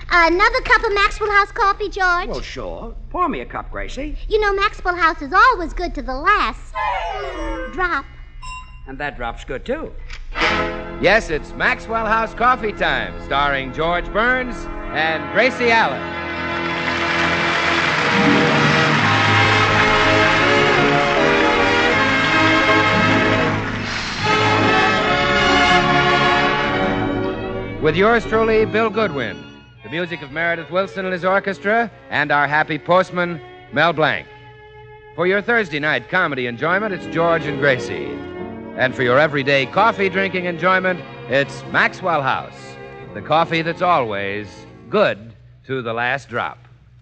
Another cup of Maxwell House coffee, George? Well, sure. Pour me a cup, Gracie. You know, Maxwell House is always good to the last drop. And that drop's good, too. Yes, it's Maxwell House Coffee Time, starring George Burns and Gracie Allen. With yours truly, Bill Goodwin. The music of Meredith Wilson and his orchestra, and our happy postman, Mel Blanc. For your Thursday night comedy enjoyment, it's George and Gracie. And for your everyday coffee drinking enjoyment, it's Maxwell House, the coffee that's always good to the last drop.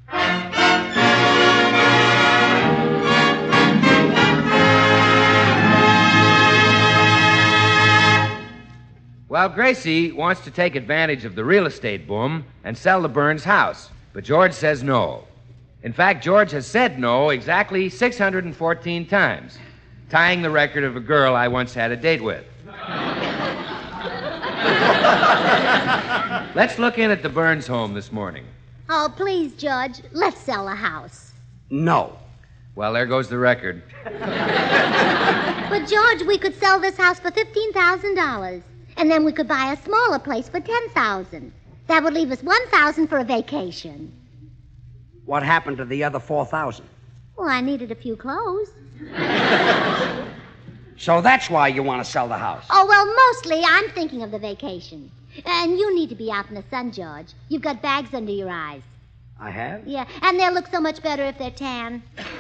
Well, Gracie wants to take advantage of the real estate boom and sell the Burns house, but George says no. In fact, George has said no exactly 614 times, tying the record of a girl I once had a date with. Let's look in at the Burns home this morning. Oh, please, George, let's sell the house. No. Well, there goes the record. But, George, we could sell this house for $15,000. And then we could buy a smaller place for $10,000. That would leave us $1,000 for a vacation. What happened to the other $4,000? Well, I needed a few clothes. So that's why you want to sell the house. Oh, well, mostly I'm thinking of the vacation. And you need to be out in the sun, George. You've got bags under your eyes. I have? Yeah, and they'll look so much better if they're tan.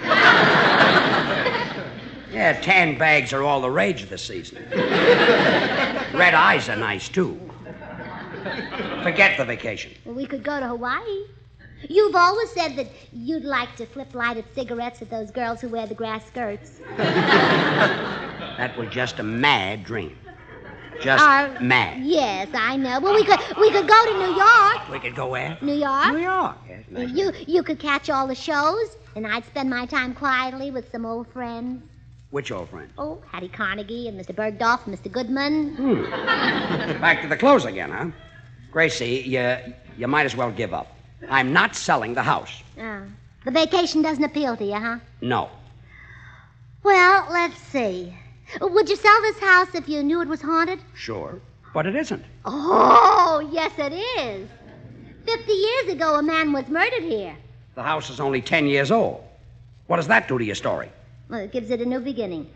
Yeah, tan bags are all the rage this season. Red eyes are nice, too. Forget the vacation. Well, we could go to Hawaii. You've always said that you'd like to flip lighted cigarettes at those girls who wear the grass skirts. That was just a mad dream. Just mad. Yes, I know. Well, we could go to New York. We could go where? New York. New York. Yes, nice. You could catch all the shows, and I'd spend my time quietly with some old friends. Which old friends? Oh, Hattie Carnegie and Mr. Bergdorf and Mr. Goodman. Back to the clothes again, huh? Gracie, you might as well give up. I'm not selling the house. Oh. The vacation doesn't appeal to you, huh? No. Well, let's see. Would you sell this house if you knew it was haunted? Sure. But it isn't. Oh, yes, it is. 50 years ago, a man was murdered here. The house is only 10 years old. What does that do to your story? Well, it gives it a new beginning.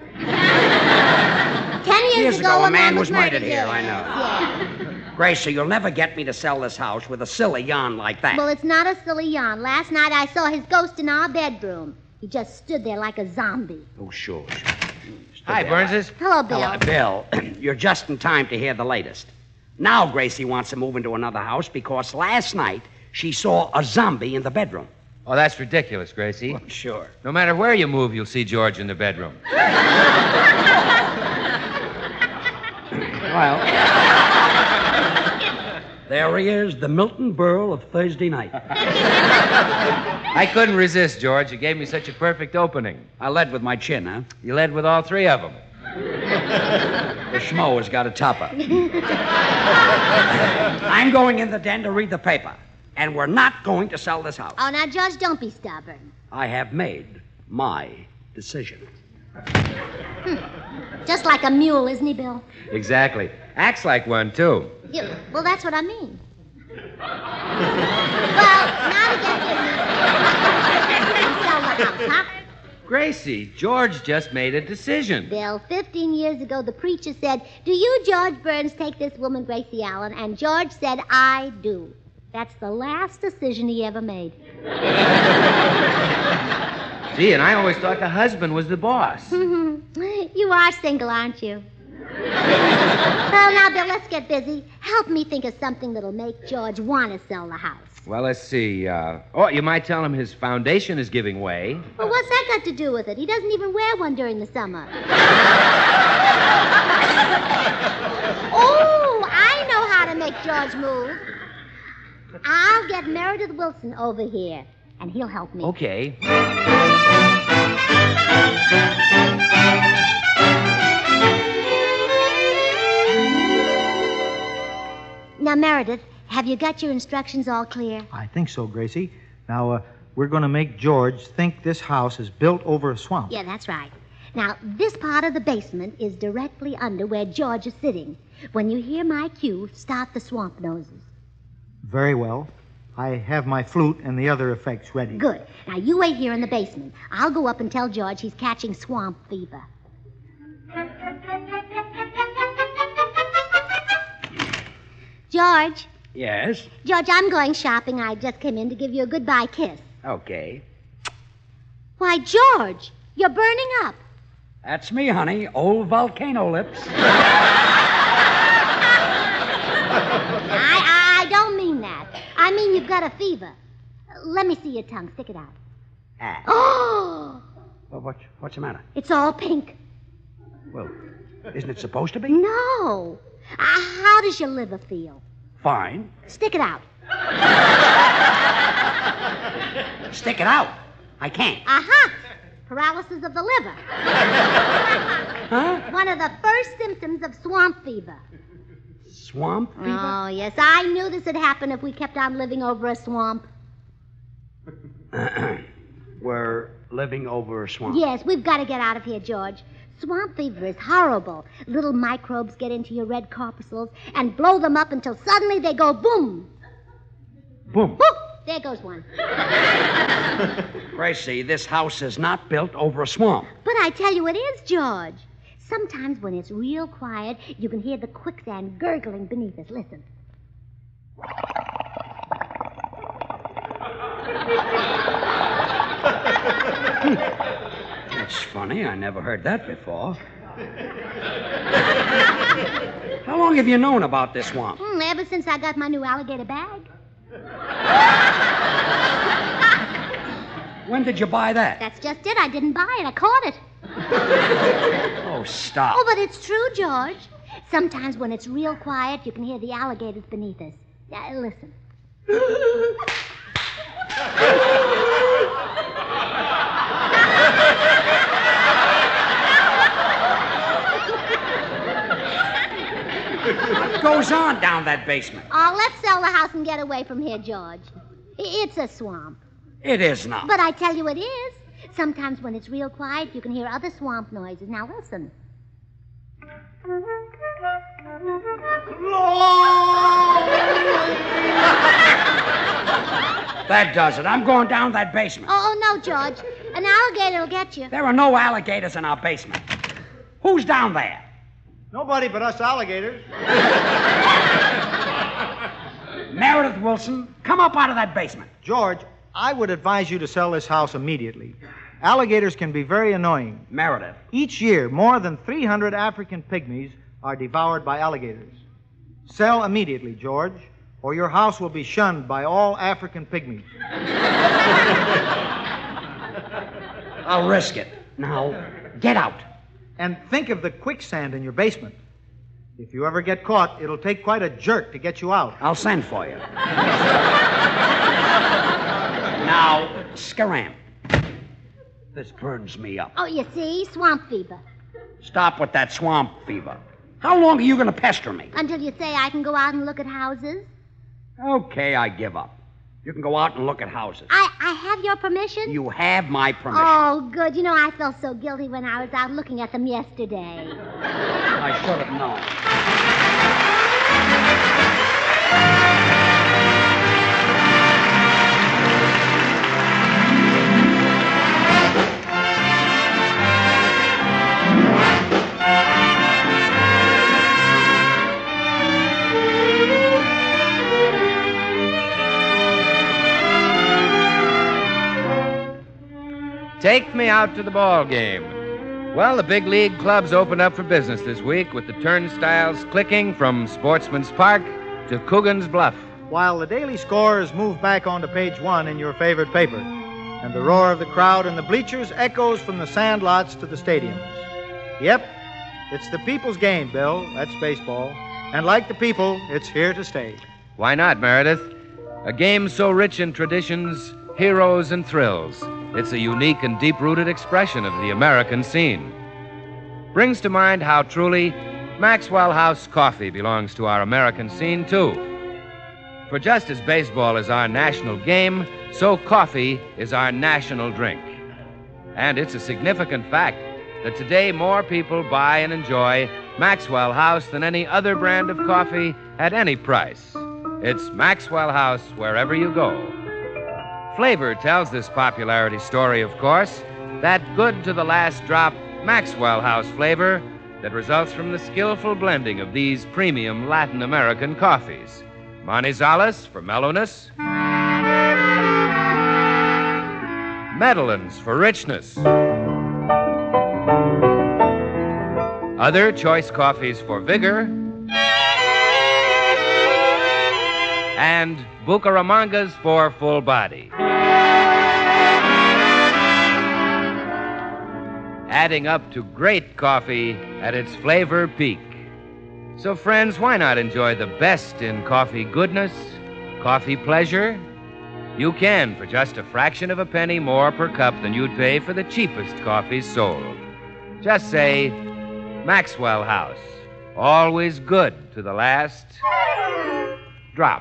10 years ago, a man was murdered here. I know. Yeah. Gracie, you'll never get me to sell this house with a silly yarn like that. Well, it's not a silly yarn. Last night I saw his ghost in our bedroom. He just stood there like a zombie. Oh, sure. Hi, Burnses. Hello, Bill. Hello, Bill. You're just in time to hear the latest. Now Gracie wants to move into another house because last night she saw a zombie in the bedroom. Oh, that's ridiculous, Gracie. Well, sure. No matter where you move, you'll see George in the bedroom. Well, there he is, the Milton Berle of Thursday night. I couldn't resist, George. You gave me such a perfect opening. I led with my chin, huh? You led with all three of them. The schmo has got a topper. I'm going in the den to read the paper, and we're not going to sell this house. Oh, now, George, don't be stubborn. I have made my decision. Just like a mule, isn't he, Bill? Exactly. Acts like one, too. Well, that's what I mean. Well, now to get sell the house, huh? Gracie, George just made a decision. Bill, 15 years ago, the preacher said, "Do you, George Burns, take this woman, Gracie Allen?" And George said, "I do." That's the last decision he ever made. Gee, and I always thought the husband was the boss. You are single, aren't you? Well, now, Bill, let's get busy. Help me think of something that'll make George want to sell the house. Well, let's see. You might tell him his foundation is giving way. Well, what's that got to do with it? He doesn't even wear one during the summer. Oh, I know how to make George move. I'll get Meredith Wilson over here, and he'll help me. Okay. Now, Meredith, Have you got your instructions all clear? I think so, Gracie. Now, we're going to make George think this house is built over a swamp. Yeah, that's right. Now, this part of the basement is directly under where George is sitting. When you hear my cue, start the swamp noses. Very well. I have my flute and the other effects ready. Good. Now, you wait here in the basement. I'll go up and tell George he's catching swamp fever. George. Yes? George, I'm going shopping. I just came in to give you a goodbye kiss. Okay. Why, George, you're burning up. That's me, honey. Old volcano lips. I don't mean that. I mean you've got a fever. Let me see your tongue. Stick it out. Ah. Oh! Well, what's the matter? It's all pink. Well, isn't it supposed to be? No. How does your liver feel? Fine. Stick it out. Stick it out. I can't. Aha! Paralysis of the liver. Huh? One of the first symptoms of swamp fever. Swamp fever? Oh, yes. I knew this would happen if we kept on living over a swamp. We're living over a swamp. Yes, we've got to get out of here, George. Swamp fever is horrible. Little microbes get into your red corpuscles and blow them up until suddenly they go boom. Boom. Boom! There goes one. Gracie, this house is not built over a swamp. But I tell you it is, George. Sometimes when it's real quiet, you can hear the quicksand gurgling beneath us. Listen. That's funny. I never heard that before. How long have you known about this swamp? Ever since I got my new alligator bag. When did you buy that? That's just it. I didn't buy it. I caught it. Oh, stop. Oh, but it's true, George. Sometimes when it's real quiet, you can hear the alligators beneath us. Listen. What goes on down that basement? Oh, let's sell the house and get away from here, George. It's a swamp. It is not. But I tell you it is. Sometimes when it's real quiet, you can hear other swamp noises. Now listen. That does it. I'm going down that basement. Oh, no, George. An alligator will get you. There are no alligators in our basement. Who's down there? Nobody but us alligators. Meredith Wilson, come up out of that basement. George, I would advise you to sell this house immediately. Alligators can be very annoying. Meredith. Each year, more than 300 African pygmies are devoured by alligators. Sell immediately, George, or your house will be shunned by all African pygmies. I'll risk it. Now, get out. And think of the quicksand in your basement. If you ever get caught, it'll take quite a jerk to get you out. I'll send for you. Now, scram. This burns me up. Oh, you see? Swamp fever. Stop with that swamp fever. How long are you going to pester me? Until you say I can go out and look at houses. Okay, I give up. You can go out and look at houses. I have your permission? You have my permission. Oh, good. You know, I felt so guilty when I was out looking at them yesterday. I should have known. Take me out to the ball game. Well, the big league clubs opened up for business this week with the turnstiles clicking from Sportsman's Park to Coogan's Bluff. While the daily scores move back onto page 1 in your favorite paper, and the roar of the crowd in the bleachers echoes from the sandlots to the stadiums. Yep, it's the people's game, Bill. That's baseball. And like the people, it's here to stay. Why not, Meredith? A game so rich in traditions, heroes, and thrills. It's a unique and deep-rooted expression of the American scene. Brings to mind how truly Maxwell House coffee belongs to our American scene, too. For just as baseball is our national game, so coffee is our national drink. And it's a significant fact that today more people buy and enjoy Maxwell House than any other brand of coffee at any price. It's Maxwell House wherever you go. Flavor tells this popularity story, of course, that good to the last drop Maxwell House flavor that results from the skillful blending of these premium Latin American coffees. Manizales for mellowness, Medellins for richness, other choice coffees for vigor, and Bucaramangas for full body. Adding up to great coffee at its flavor peak. So, friends, why not enjoy the best in coffee goodness, coffee pleasure? You can for just a fraction of a penny more per cup than you'd pay for the cheapest coffees sold. Just say, Maxwell House, always good to the last drop.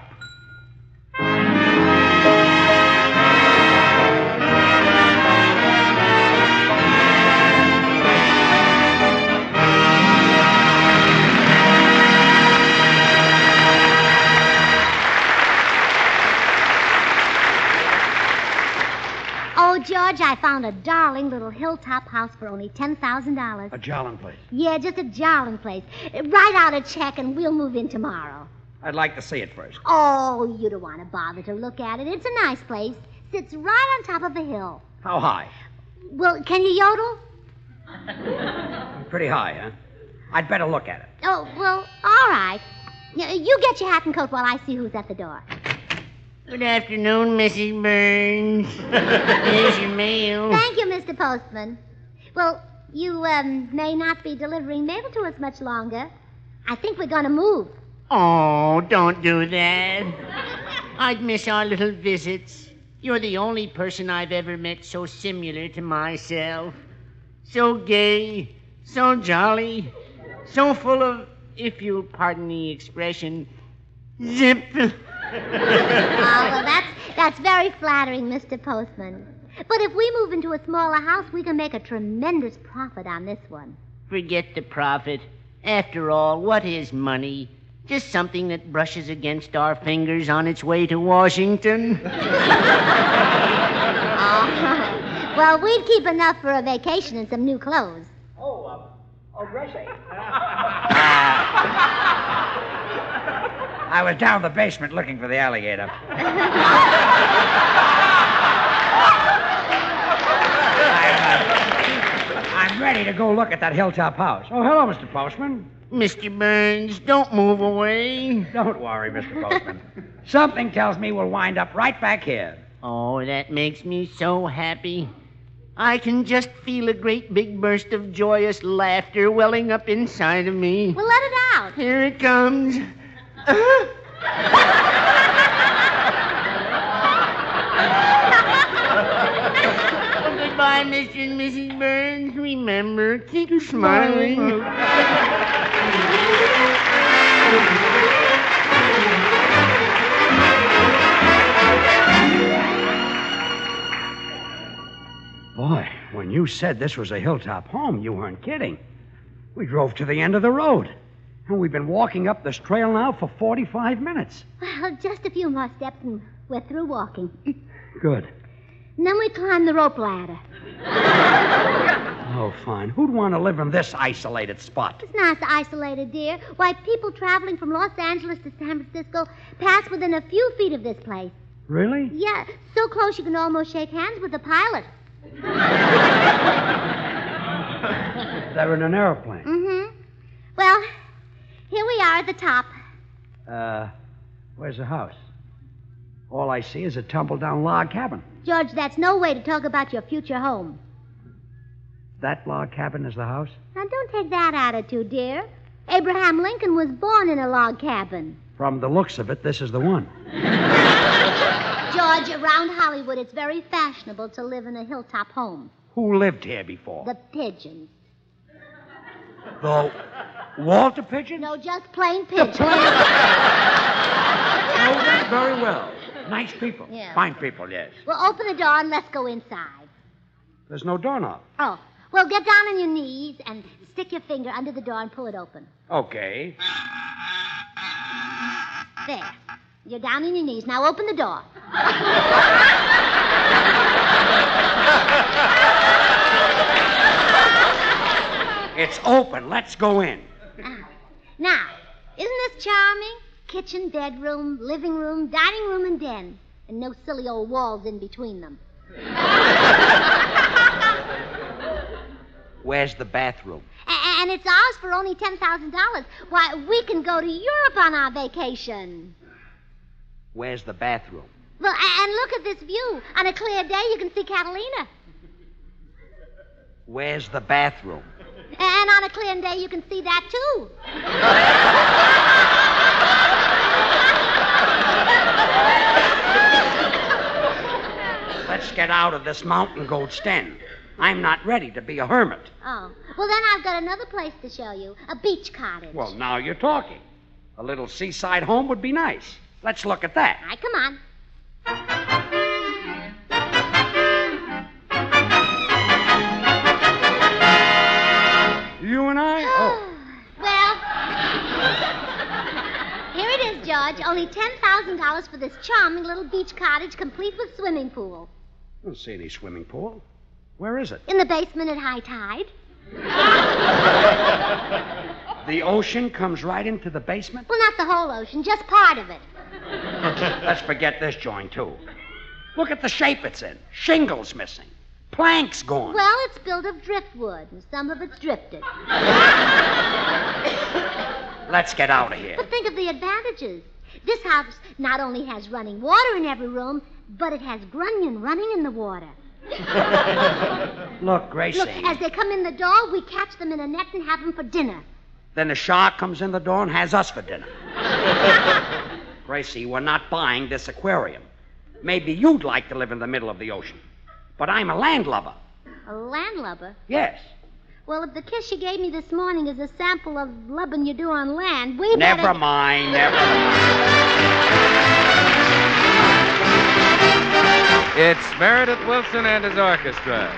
Oh, George, I found a darling little hilltop house for only $10,000. A jolly place. Yeah, just a jolly place. Write out a check and we'll move in tomorrow. I'd like to see it first. Oh, you don't want to bother to look at it. It's a nice place. Sits right on top of a hill. How high? Well, can you yodel? Pretty high, huh? I'd better look at it. Oh, well, all right. You get your hat and coat while I see who's at the door. Good afternoon, Mrs. Burns. Here's your mail. Thank you, Mr. Postman. Well, you may not be delivering mail to us much longer. I think we're going to move. Oh, don't do that. I'd miss our little visits. You're the only person I've ever met so similar to myself. So gay, so jolly, so full of, if you'll pardon the expression, zip. Well, that's very flattering, Mr. Postman. But if we move into a smaller house, we can make a tremendous profit on this one. Forget the profit. After all, what is money? Just something that brushes against our fingers on its way to Washington. Well, we'd keep enough for a vacation and some new clothes. Gracie. I was down the basement looking for the alligator. I'm ready to go look at that hilltop house. Oh, hello, Mr. Postman. Mr. Burns, don't move away. Don't worry, Mr. Postman. Something tells me we'll wind up right back here. Oh, that makes me so happy. I can just feel a great big burst of joyous laughter welling up inside of me. Well, let it out. Here it comes. Goodbye, Mr. and Mrs. Burns. Remember, keep smiling. Boy, when you said this was a hilltop home, you weren't kidding. We drove to the end of the road. And we've been walking up this trail now for 45 minutes. Well, just a few more steps and we're through walking. Good. And then we climb the rope ladder. Oh, fine. Who'd want to live in this isolated spot? It's not isolated, dear. Why, people traveling from Los Angeles to San Francisco pass within a few feet of this place. Really? Yeah, so close you can almost shake hands with the pilot. They're in an airplane. Mm-hmm. Well, here we are at the top. Where's the house? All I see is a tumble-down log cabin. George, that's no way to talk about your future home. That log cabin is the house? Now, don't take that attitude, dear. Abraham Lincoln was born in a log cabin. From the looks of it, this is the one. George, around Hollywood, it's very fashionable to live in a hilltop home. Who lived here before? The pigeons. The Walter Pigeon? No, just plain pigeons. very well. Nice people. Yeah. Fine people, yes. Well, open the door and let's go inside. There's no doorknob. Oh, well, get down on your knees and stick your finger under the door and pull it open. Okay. There. You're down on your knees. Now open the door. It's open. Let's go in. Now, isn't this charming? Kitchen, bedroom, living room, dining room, and den. And no silly old walls in between them. Where's the bathroom? And it's ours for only $10,000. Why, we can go to Europe on our vacation. Where's the bathroom? Well, and look at this view. On a clear day, you can see Catalina. Where's the bathroom? And on a clear day, you can see that, too. Let's get out of this mountain goat's den. I'm not ready to be a hermit. Oh. Well, then I've got another place to show you. A beach cottage. Well, now you're talking. A little seaside home would be nice. Let's look at that. All right, come on. You and I? Oh. Well, here it is, George. Only $10,000 for this charming little beach cottage, complete with swimming pool. I don't see any swimming pool. Where is it? In the basement at high tide. The ocean comes right into the basement? Well, not the whole ocean, just part of it. Let's forget this joint, too. Look at the shape it's in. Shingles missing. Planks gone. Well, it's built of driftwood, and some of it's drifted. Let's get out of here. But think of the advantages. This house not only has running water in every room, but it has grunion running in the water. Look, Gracie. Look, as they come in the door, we catch them in a net and have them for dinner. Then the shark comes in the door and has us for dinner. Gracie, we're not buying this aquarium. Maybe you'd like to live in the middle of the ocean. But I'm a landlubber. A landlubber? Yes. Well, if the kiss you gave me this morning is a sample of lubbing you do on land, we Never better... mind, never mind. It's Meredith Wilson and his orchestra.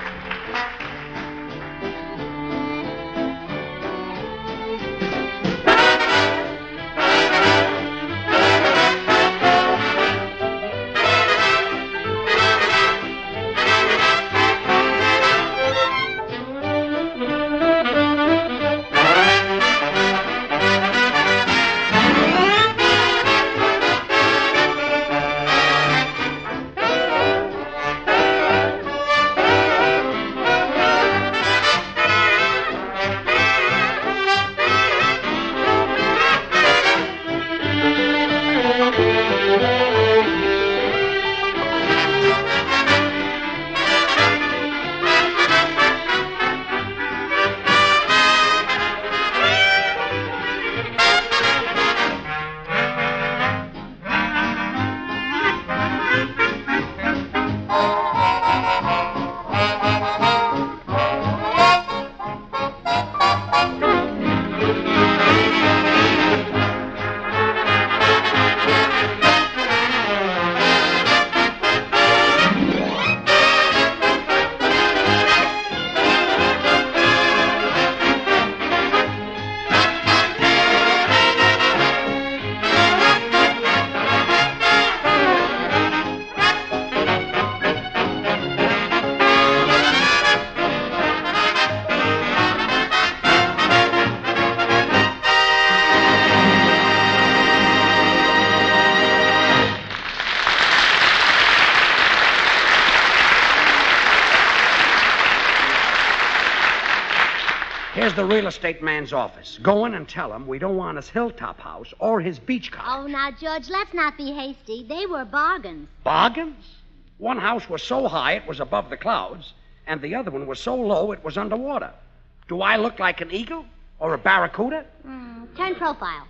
Here's the real estate man's office. Go in and tell him we don't want his hilltop house or his beach cottage. Oh, now, George, let's not be hasty. They were bargains. Bargains? One house was so high it was above the clouds, and the other one was so low it was underwater. Do I look like an eagle or a barracuda? Turn profile.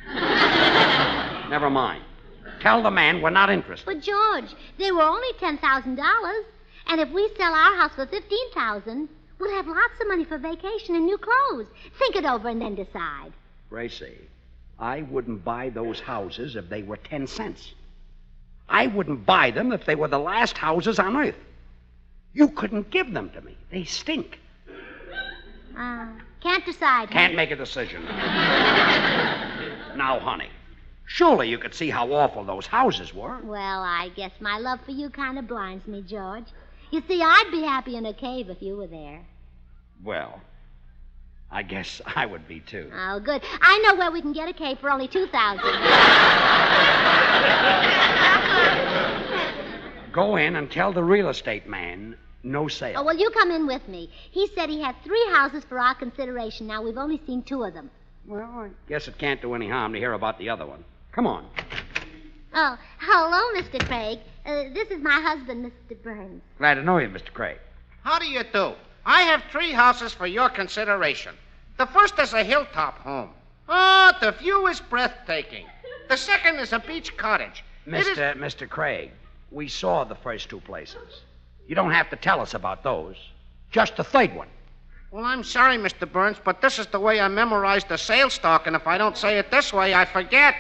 Never mind. Tell the man we're not interested. But, George, they were only $10,000. And if we sell our house for $15,000, we'll have lots of money for vacation and new clothes. Think it over and then decide. Gracie, I wouldn't buy those houses if they were 10 cents. I wouldn't buy them if they were the last houses on earth. You couldn't give them to me. They stink. Can't decide. Can't make a decision. Now, honey, surely you could see how awful those houses were. Well, I guess my love for you kind of blinds me, George. You see, I'd be happy in a cave if you were there. Well, I guess I would be, too. Oh, good. I know where we can get a cave for only $2,000. Go in and tell the real estate man no sale. Oh, well, you come in with me. He said he had 3 houses for our consideration. Now, we've only seen 2 of them. Well, I guess it can't do any harm to hear about the other one. Come on. Oh, hello, Mr. Craig. This is my husband, Mr. Burns. Glad to know you, Mr. Craig. How do you do? I have 3 houses for your consideration. The first is a hilltop home. Oh, the view is breathtaking. The second is a beach cottage. Mr. Craig, we saw the first 2 places. You don't have to tell us about those. Just the third one. Well, I'm sorry, Mr. Burns, but this is the way I memorized the sales stock, and if I don't say it this way, I forget.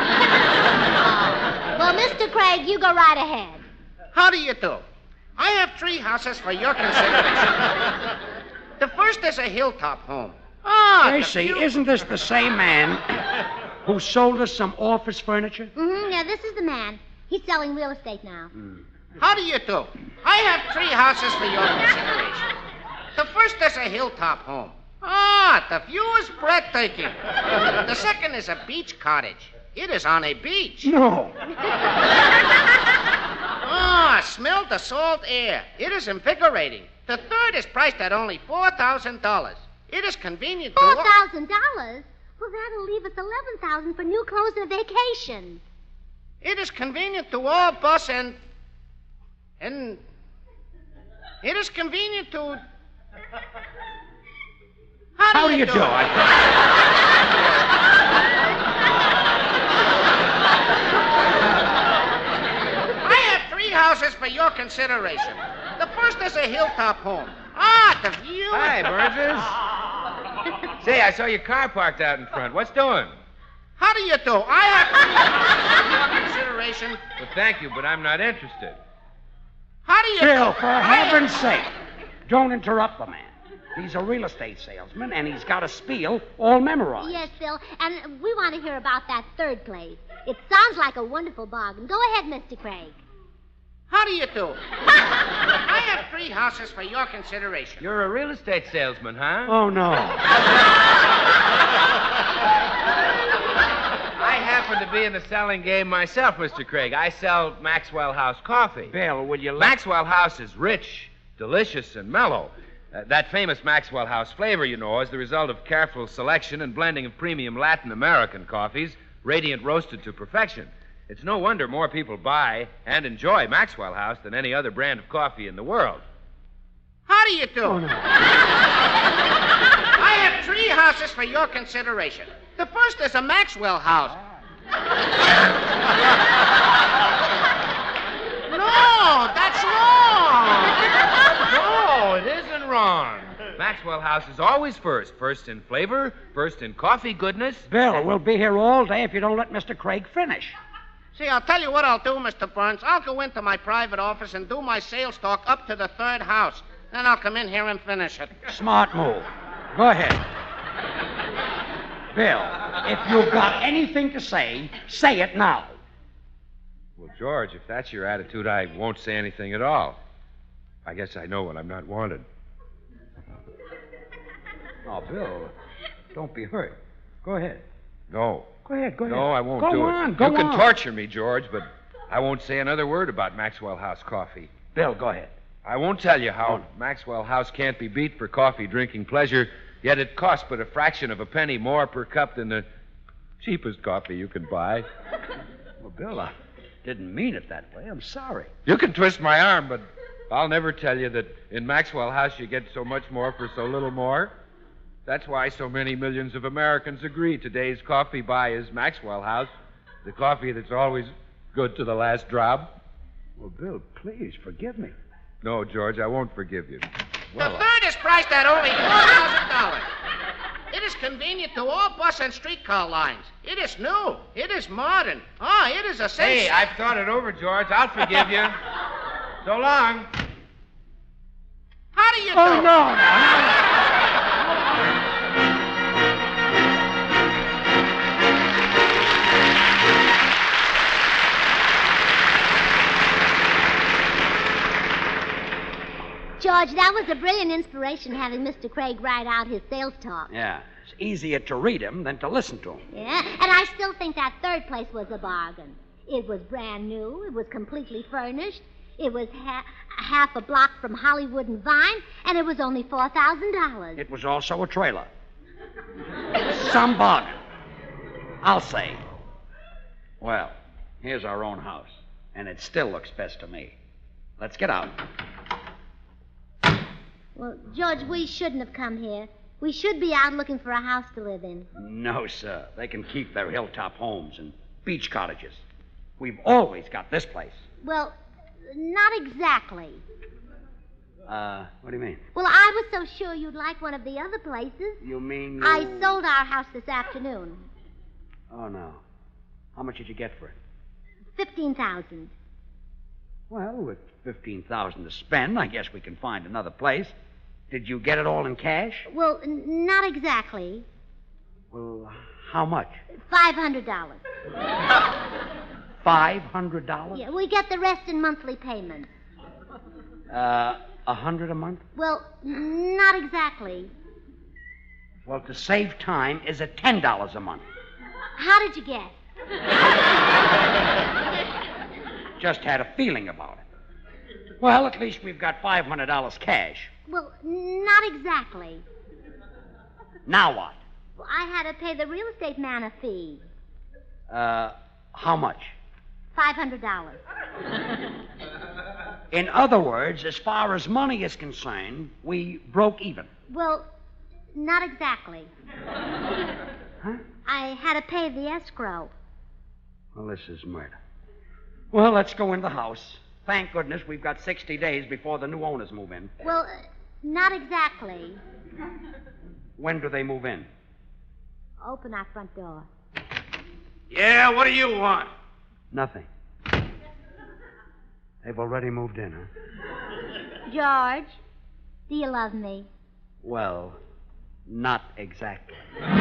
Well, Mr. Craig, you go right ahead. How do you do? I have 3 houses for your consideration. The first is a hilltop home. Gracie, isn't this the same man who sold us some office furniture? Mm-hmm, yeah, this is the man. He's selling real estate now. How do you do? I have 3 houses for your consideration. The first is a hilltop home. The view is breathtaking. The second is a beach cottage. It is on a beach. No. Smell the salt air. It is invigorating. The third is priced at only $4,000. It is convenient to... $4,000? Well, that'll leave us $11,000 for new clothes and a vacation. It is convenient to all bus and it is convenient to... How do you do? I have 3 houses for your consideration. The first is a hilltop home. The view... Hi, Burgess. Say, I saw your car parked out in front. What's doing? How do you do? I have 3 houses for your consideration. Well, thank you, but I'm not interested. How do you Bill, do? for heaven's sake, don't interrupt the man. He's a real estate salesman, and he's got a spiel all memorized. Yes, Bill, and we want to hear about that third place. It sounds like a wonderful bargain. Go ahead, Mr. Craig. How do you do? I have 3 houses for your consideration. You're a real estate salesman, huh? Oh, no. I happen to be in the selling game myself, Mr. Craig. I sell Maxwell House coffee. Bill, will you let... Maxwell House is rich, delicious, and mellow. That famous Maxwell House flavor, you know, is the result of careful selection and blending of premium Latin American coffees, radiant roasted to perfection. It's no wonder more people buy and enjoy Maxwell House than any other brand of coffee in the world. How do you do? Oh, no. I have 3 houses for your consideration. The first is a Maxwell House. No, that's wrong. No, it isn't wrong. Maxwell House is always first. First in flavor, first in coffee goodness. Bill, we'll be here all day if you don't let Mr. Craig finish. See, I'll tell you what I'll do, Mr. Burns. I'll go into my private office and do my sales talk up to the 3rd house. Then I'll come in here and finish it. Smart move. Go ahead. Bill, if you've got anything to say it now. Well, George, if that's your attitude, I won't say anything at all. I guess I know when I'm not wanted. Oh, Bill, don't be hurt. Go ahead. No. Go ahead. No, I won't go do on, it. Go you can on. torture me, George, but I won't say another word about Maxwell House coffee. Bill, go ahead. I won't tell you how Maxwell House can't be beat for coffee drinking pleasure, yet it costs but a fraction of a penny more per cup than the cheapest coffee you can buy. Well, Bill, I didn't mean it that way. I'm sorry. You can twist my arm, but I'll never tell you that in Maxwell House you get so much more for so little more. That's why so many millions of Americans agree today's coffee buy is Maxwell House, the coffee that's always good to the last drop. Well, Bill, please forgive me. No, George, I won't forgive you. The third is priced at only $4,000. It is convenient to all bus and streetcar lines. It is new. It is modern. It is a sensation. Hey, I've thought it over, George. I'll forgive you. So long. How do you do? Oh, no. George, that was a brilliant inspiration having Mr. Craig write out his sales talk. Yeah, it's easier to read him than to listen to him. Yeah, and I still think that third place was a bargain. It was brand new. It was completely furnished. It was half a block from Hollywood and Vine, and it was only $4,000. It was also a trailer. Some bargain. I'll say. Well, here's our own house, and it still looks best to me. Let's get out. Well, George, we shouldn't have come here. We should be out looking for a house to live in. No, sir. They can keep their hilltop homes and beach cottages. We've always got this place. Well, not exactly. What do you mean? Well, I was so sure you'd like one of the other places. You mean... I sold our house this afternoon. Oh, no. How much did you get for it? $15,000. Well, with $15,000 to spend, I guess we can find another place. Did you get it all in cash? Well, not exactly. Well, how much? $500. $500? Yeah, we get the rest in monthly payments. $100 a month? Well, not exactly. Well, to save time, is it $10 a month? How did you guess? Just had a feeling about it. Well, at least we've got $500 cash. Well, not exactly. Now what? Well, I had to pay the real estate man a fee. How much? $500. In other words, as far as money is concerned, we broke even. Well, not exactly. Huh? I had to pay the escrow. Well, this is murder. Well, let's go in the house. Thank goodness we've got 60 days before the new owners move in. Well, not exactly. When do they move in? Open our front door. Yeah, what do you want? Nothing. They've already moved in, huh? George, do you love me? Well, not exactly.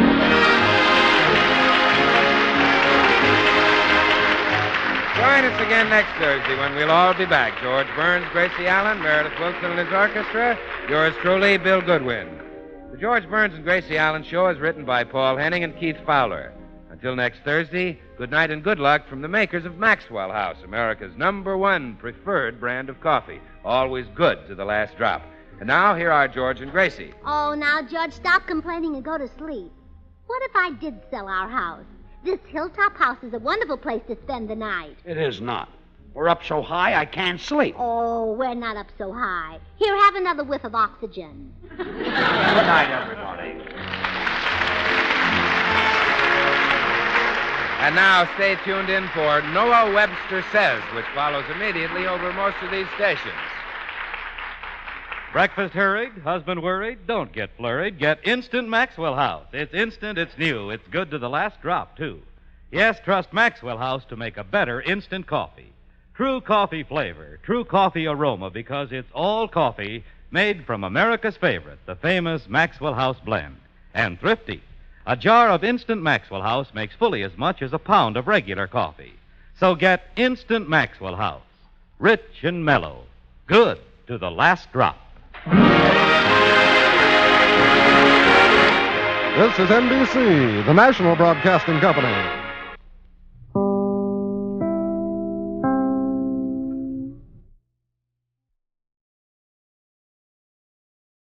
Join us again next Thursday when we'll all be back. George Burns, Gracie Allen, Meredith Wilson and his orchestra. Yours truly, Bill Goodwin. The George Burns and Gracie Allen show is written by Paul Henning and Keith Fowler. Until next Thursday, good night and good luck from the makers of Maxwell House, America's #1 preferred brand of coffee. Always good to the last drop. And now, here are George and Gracie. Oh, now, George, stop complaining and go to sleep. What if I did sell our house? This hilltop house is a wonderful place to spend the night. It is not. We're up so high I can't sleep. Oh, we're not up so high. Here, have another whiff of oxygen. Good night, everybody. And now stay tuned in for Noah Webster Says, which follows immediately over most of these stations. Breakfast hurried, husband worried? Don't get flurried. Get Instant Maxwell House. It's instant, it's new, it's good to the last drop, too. Yes, trust Maxwell House to make a better instant coffee. True coffee flavor, true coffee aroma, because it's all coffee made from America's favorite, the famous Maxwell House blend. And thrifty. A jar of Instant Maxwell House makes fully as much as a pound of regular coffee. So get Instant Maxwell House. Rich and mellow. Good to the last drop. This is NBC, the national broadcasting company.